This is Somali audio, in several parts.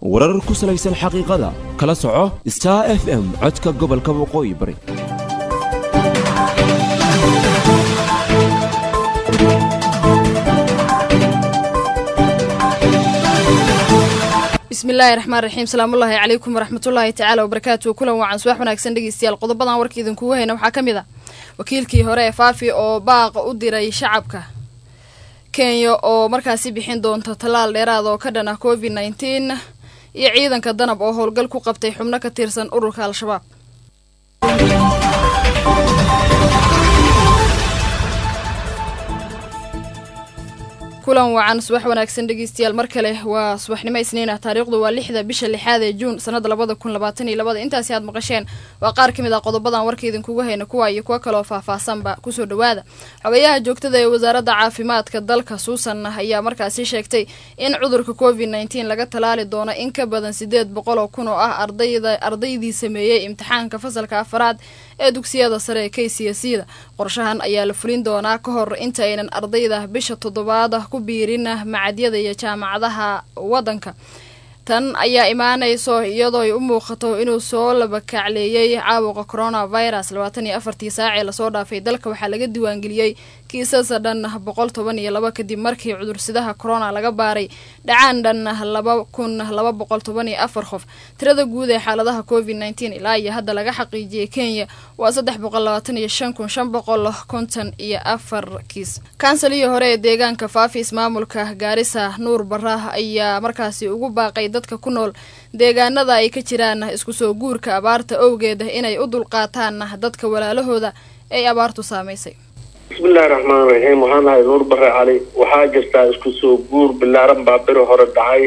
warar ku salaysan xaqiiqada kala soco Star FM codka gobolka waqooyi bari بسم الله الرحمن الرحيم سلام الله عليكم ورحمة الله تعالى وبركاته كلنا وعن صباح ونكسن دقيستيال قضبنا وركي إذن كوهينا وحا كميدا وكيلكي هوري فافي أو باق أدري شعبك كينيو أو مركاسي بحين دون تطلال ليرادو كدنا كوفيد-19 يعيدن كدنب أو هولقلكو قبتي حمنا كتيرسن أروكا الشباب kulan wacan subax wanaagsan dhageystayaal markale waa subaxnimo isniina taariikhdu waa 6 bisha 6 Juun sanada 2022 intaas aad maqasheen waa qaar kamid ah qodobadan warkeedin kugu hayna kuwa iyo kuwa kale oo faahfaahsanba ku soo dhawaada xogayaha joogtada ee wasaaradda caafimaadka dalka Suusan ayaa markaasi sheegtay in cudurka COVID-19 laga talaali doono in ka badan 800 kun oo ah ardaydii sameeyay imtixaanka fasalka afraad ee dugsiyada sare ee KCSE qorshahan ayaa la fulin doonaa ka hor inta aynan ardayda bisha 7 ku biirina macadyada iyo jaamacadaha wadanka tan ayaa imaanayso iyadoo ay u muuqato inuu soo laba kacleeyay caabuqa coronavirus 24 saac ee la soo dhaafay dalka waxa laga diiwaan geliyay kiisas dhan 112 kadib markii cudursidaha corona laga baaray dhacaan dhan 2214 qof tirada guud ee xaaladaha COVID-19 ilaa iyo hadda laga xaqiijiyay Kenya waa 325554 kiis kansaliyo hore ee deegaanka Faafis maamulka Gaarisa Nuur Barah ayaa markaasi ugu baaqay dadka ku nool deegaanada ay ka jiraan isku soo guurka abaarta awgeed inay u dulqaataan dadka walaalahooda ay abaartu saameysay بسم الله الرحمن الرحيم وحنا نور برا علي وحاجة isku soo guur bilaaran baabir hore dhacay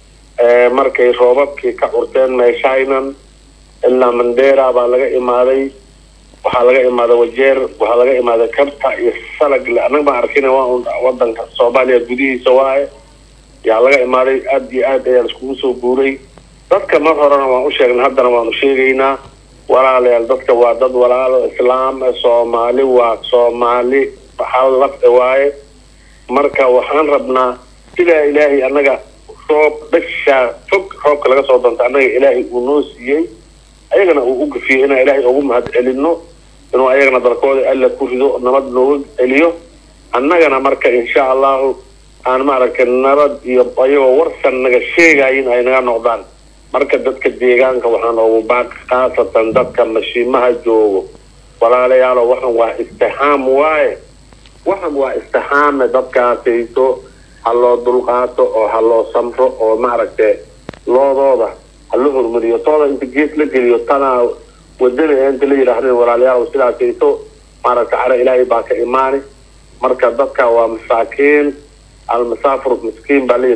markay roobabkii ka urteen meeshaynan ilaa Mandera baa laga imaaday waxa laga imaaday wajeer waxa laga imaaday kabta iyo salag anaga ma arkina waa wadanka Soomaaliya gudihiisa waaye yaa laga imaaday aad iyo aad ay isku soo guuray dadka mar horena waan u sheegnay haddana waan u sheegaynaa walaalayaal dadka waa dad walaalo islaam Soomaali waa Soomaali waxaa la waaye marka waxaan rabnaa sida Ilaahay anaga roob bisha fog roobka laga soo doonta anaga Ilaahay uu noo siiyay ayagana uu u gafiyay in Ilaahay ugu mahad celino inuu ayagana dalkooda alla ku rido nabad nooga celiyo annagana marka insha Allah aan ma arkin nabad iyo ayagoo warsan naga sheegayin ay naga noqdaan marka dadka deegaanka waxaan ugu baaq qaasatan dadka mashiimaha joogo walaalayaal waxaan waa istixaam waaye waxaan waa istixaam dadkaasayto haloo dulqaato oo haloo samro oo ma aragtay loodooda haloo hormariyo tooda inta gees la geliyo tana wadada inta la yiraahdo walaalayaal sidaasayto ma aragtay ara Ilaahay baa ka iimaani marka dadka waa masaakiin المسافر مسكين بالير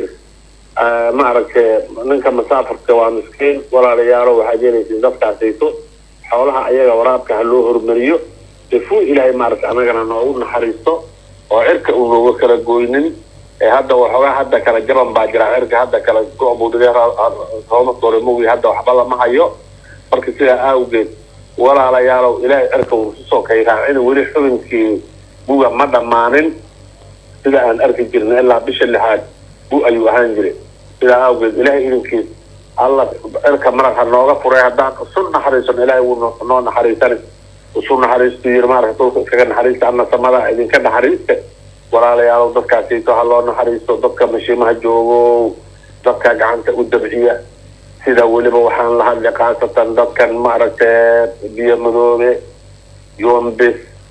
ما أعرف منك مسافر كوا مسكين ولا ريال وحاجين يتزفع سيتو حولها أيها ورابك هلوه رمريو تفو إلهي ما أعرف أنا كنا نقول نحرسته وعرك وكر جوينين هذا وحواه هذا كلا جرم باجر عرك هذا كلا قابو دغير قوم الطرموي هذا وحبلا ما هيو فركسيها أوجد ولا ريال إلهي عرك وسوق كيران ولي حبن كي بوجا مدى مانين sida aan arki jirnay ilaa bisha 6 buu ayuu ahaan jiray sida awgeed Ilaahay idinkiis Allah erka marka nooga furay hadaan sun naxariisan Ilaahay uu noo naxariisan sun naxariistiir marka kaga naxariista ama samada idinka naxariista walaalayaal dadkaasi to haloo naxariisto dadka mashiimaha joogo dadka gacanta u dabciya sida waliba waxaan la hadlay qaasatan dadkan ma aragtay biyo madoobe yoombe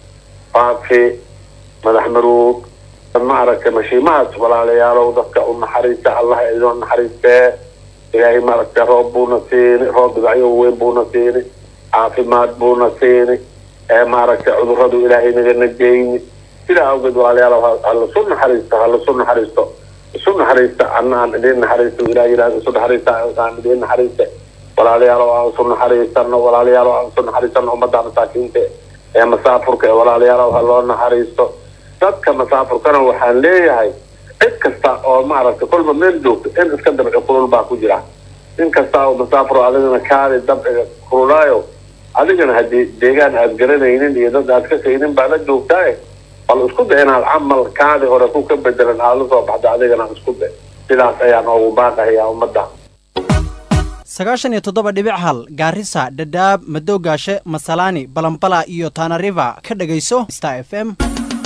faafi madax maruug ما أعرف مشيمات ولا ليالو ذكر النحريسة الله إذا النحريسة إلهي ما أعرف رب بونسين رب بعيو وين بونسين عافمات بونسين ما أعرف عذر هذا إلهي نجن الجين إلى أوجد ولا ليالو هلا صن حريسة هلا صن حريسة صن حريسة عنا دين حريسة إلهي لا صن حريسة عن دين حريسة ولا ليالو صن حريسة ولا ليالو صن حريسة أمد عن ساكين يا مسافر ولا ليالو هلا نحريسة dadka masaafurkana waxaan leeyahay cid kasta oo ma aragtay kulba meel joogto in iska dabci kulul baa ku jira in kasta oo masaafur adigana kaali dabciga kululaayo adigana hadii deegaan aad garanaynin iyo dad aad ka saynin baa la joogtaa bal isku day inaad camal kaali hore ku ka bedelan aad la soo baxdo adigana isku day sidaas ayaan ugu baaqayaa ummadda 97.1 Garissa, Dadaab, Madoogaashe, Masalani, Balambala iyo Tana River ka dhagayso Star FM.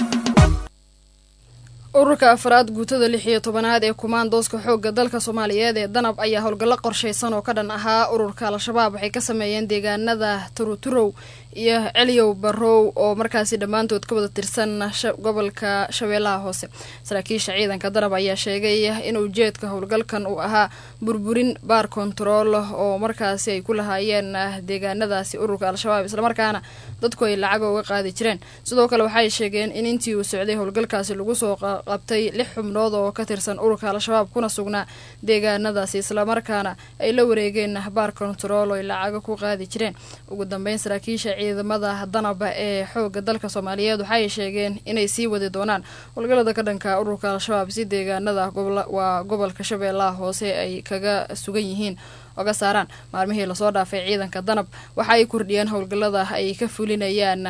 ururka afraad guutada 16aad ee kumaandooska xoogga dalka Soomaaliyeed ee danab ayaa howlgallo qorsheysan oo ka dhan ahaa ururka al-shabaab waxay ka sameeyeen deegaanada Turuturow iyo Celiyow Barow oo markaasi dhamaantood ka wada tirsan gobolka Shabeellaha Hoose. Saraakiisha ciidanka danab ayaa sheegay in ujeedka howlgalkan uu ahaa burburin baar control oo markaasi ay ku lahaayeen deegaanadaasi ururka al-shabaab isla markaana dadku ay lacag uga qaadi jireen. Sidoo kale waxay sheegeen in intii uu socday howlgalkaasi lagu soo qabtay 6 xubnood oo ka tirsan ururka al-shabaab kuna sugnaa deegaanadaasi isla markaana ay la wareegeen baar control oo ay lacag ku qaadi jireen. Ugu dambeyn saraakiisha ciidamada danab ee xoogga dalka Soomaaliyeed waxay sheegeen inay sii wadi doonaan howlgallada ka dhanka ururka al-shabaab si deegaanada gobolka Shabeellaha Hoose ay kaga sugan yihiin oga saaraan. Maalmihii la soo dhaafay ciidanka danab waxa ay kordhiyeen howlgallada ay ka fulinayaan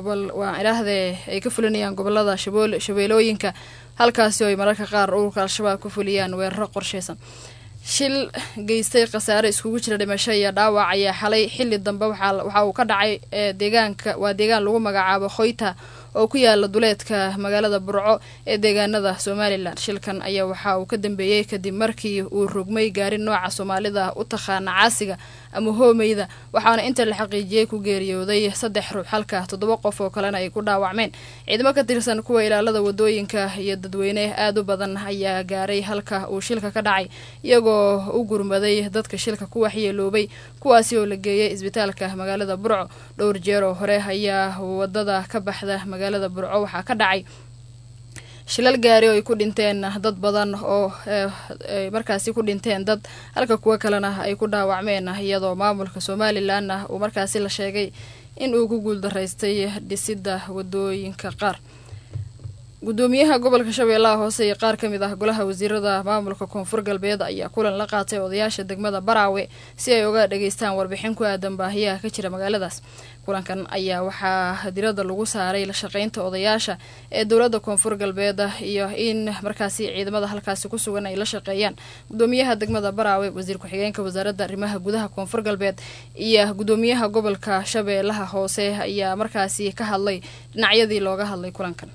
gobolada shabeelooyinka halkaasi oo ay mararka qaar ururka al-shabaab ku fuliyaan weeraro qorsheysan. shil geystay khasaare iskugu jira dhimasho iyo dhaawac ayaa xalay xilli dambe waxa uu ka dhacay deegaan lagu magacaabo Khoyta oo ku yaala duleedka magaalada Burco ee deegaanada Somaliland. Shilkan ayaa waxa uu ka dambeeyay kadib markii uu rogmay gaari nooca Soomaalida u taqaan caasiga ama hoomeyda waxaana inta la xaqiijiyay ku geeriyooday 3 ruux halka 7 qof oo kalena ay ku dhaawacmeen. Ciidamo ka tirsan kuwa ilaalada wadooyinka iyo dadweyne aad u badan ayaa gaaray halka uu shilka ka dhacay iyagoo u gurmaday dadka shilka ku waxyeeloobay kuwaasi oo la geeyay isbitaalka magaalada Burco. dhowr jeer oo hore ayaa wadada ka baxda magaalada Burco waxa ka dhacay shilal gaari oo ay ku dhinteen dad badan oo markaasi ku dhinteen dad halka kuwa kalena ay ku dhaawacmeen iyadoo maamulka Somaliland uu markaasi la sheegay in uu ku guuldareystay dhisida wadooyinka qaar. gudoomiyaha gobolka Shabeellaha Hoose ee qaar kamid ah golaha wasiirada maamulka Koonfur Galbeed ayaa kulan la qaatay odayaasha degmada Baraawe si ay uga dhageystaan warbixin ku aadan baahiyaha ka jira magaaladaas. kulankan ayaa waxaa diirada lagu saaray la shaqeynta odayaasha ee dowladda Koonfur Galbeed iyo in markaasi ciidamada halkaasi ku sugan ay la shaqeeyaan. gudoomiyaha degmada Baraawe, wasiir ku-xigeenka wasaaradda arrimaha gudaha Koonfur Galbeed iyo gudoomiyaha gobolka Shabeellaha Hoose ayaa markaasi ka hadlay dhinacyadii looga hadlay kulankan.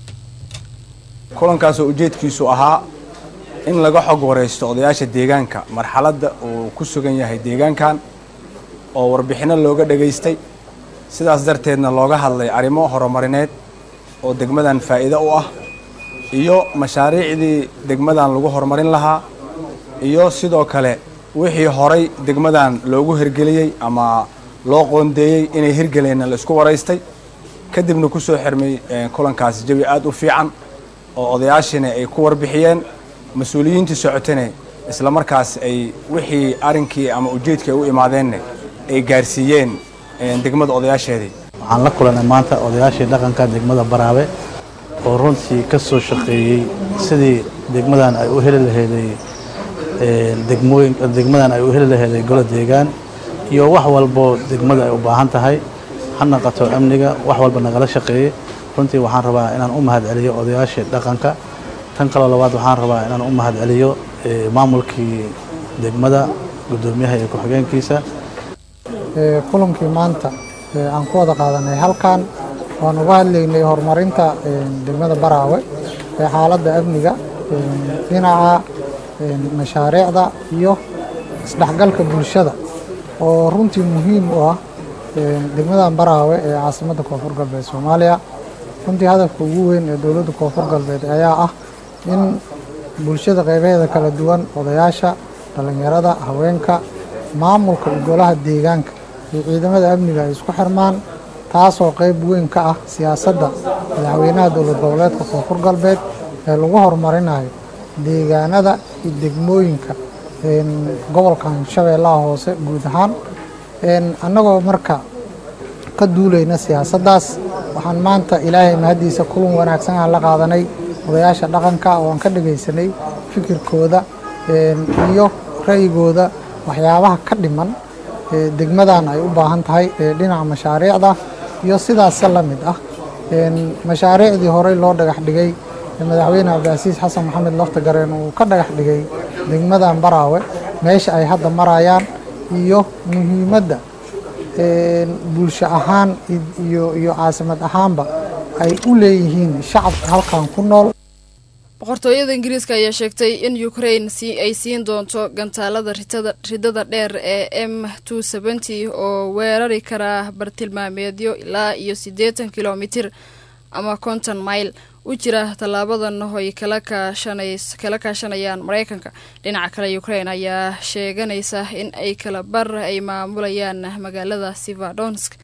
kulankaas oo ujeedkiisu ahaa in laga xog wareysto odayaasha deegaanka marxaladda uu ku sugan yahay deegaankan oo warbixino looga dhageystay sidaas darteedna looga hadlay arrimo horumarineed oo degmadan faa'iido u ah iyo mashaariicdii degmadan lagu horumarin lahaa iyo sidoo kale wixii horay degmadan loogu hirgeliyay ama loo qoondeeyay inay hirgeliyeen la isku wareystay kadibna ku soo xirmay kulankaas jawi aad u fiican oo odayaashina ay ku warbixiyeen mas'uuliyiintii socotana isla markaas ay wixii arinkii ama ujeedkii u imaadeen ay gaarsiiyeen degmada odayaasheedii. waxaan la kulanay maanta odayaashii dhaqanka degmada Baraawe oo runtii ka soo shaqeeyay sidii degmadan ay u heli lahayd degmadan ay u heli lahayd golo deegaan iyo wax walbo degmada ay u baahan tahay hana qato amniga wax walba nagala shaqeeyay. runtii waxaan rabaa inaan u mahad celiyo odayaashii dhaqanka. tan kale labaad waxaan rabaa inaan u mahad celiyo maamulkii degmada gudoomiyaha iyo ku-xigeenkiisa. kulankii maanta aan ku wada qaadanay halkan waan uga hadlaynay horumarinta degmada Baraawe ee xaaladda amniga dhinaca mashaariicda iyo isdhexgalka bulshada oo runtii muhiim u ah degmada Baraawe ee caasimadda Koonfur Galbeed Soomaaliya. runtii hadafka ugu weyn ee dowladda Koonfur Galbeed ayaa ah in bulshada qaybaheeda kala duwan odayaasha, dhalinyarada, haweenka, maamulka iyo golaha deegaanka iyo ciidamada amniga ay isku xirmaan taasoo qayb weyn ka ah siyaasadda madaxweynaha dowlad goboleedka Koonfur Galbeed ee lagu horumarinayo deegaanada iyo degmooyinka gobolkan Shabeellaha Hoose guud ahaan. annagoo marka ka duulayna siyaasaddaas waxaan maanta ilaahay mahadiisa kulan wanaagsan aan la qaadanay odayaasha dhaqanka oo aan ka dhageysanay fikirkooda iyo ra'yigooda waxyaabaha ka dhiman degmadan ay u baahan tahay dhinaca mashaariicda iyo sidaas la mid ah mashaariicdii horey loo dhagax dhigay madaxweyne Cabdicasiis Xasan Maxamed Laftagareen uu ka dhagax dhigay degmadan Baraawe meesha ay hadda marayaan iyo muhiimadda bulsho ahaan iyo caasimad ahaanba ay u leeyihiin shacabka halkan ku nool. boqortooyada Ingiriiska ayaa sheegtay in Ukraine ay siin doonto gantaalada ridada dheer ee M270 oo weerari kara bartilmaameedyo ilaa iyo 80 kilomitir ama 50 mayl u jira talaabadan ay kala kaashanayaan Mareykanka. Dhinaca kale Ukraine ayaa sheeganaysa in ay kala bar ay maamulayaan magaalada Sievierodonetsk